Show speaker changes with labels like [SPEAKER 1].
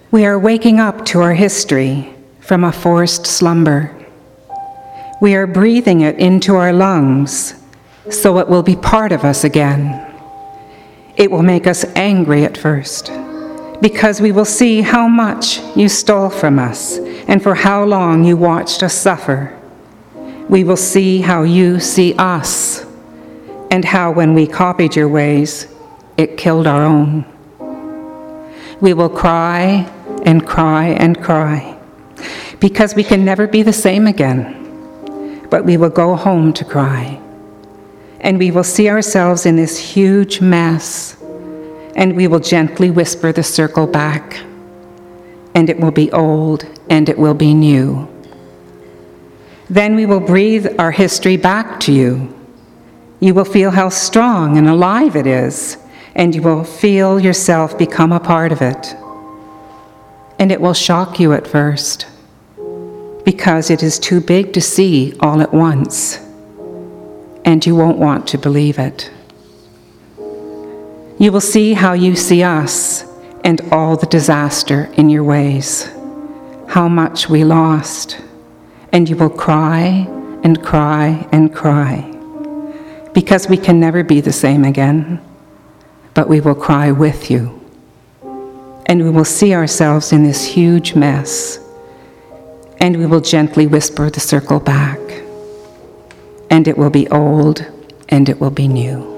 [SPEAKER 1] We are waking up to our history from a forced slumber. We are breathing it into our lungs so it will be part of us again. It will make us angry at first, because we will see how much you stole from us and for how long you watched us suffer. We will see how you see us, and how when we copied your ways, it killed our own. We will cry and cry and cry, because we can never be the same again. But we will go home to cry, and we will see ourselves in this huge mess, and we will gently whisper the circle back, and it will be old and it will be new. Then we will breathe our history back to you. You will feel how strong and alive it is, and you will feel yourself become a part of it. And it will shock you at first, because it is too big to see all at once, and you won't want to believe it. You will see how you see us and all the disaster in your ways, how much we lost, and you will cry and cry and cry, because we can never be the same again, but we will cry with you, and we will see ourselves in this huge mess, and we will gently whisper the circle back, and it will be old and it will be new.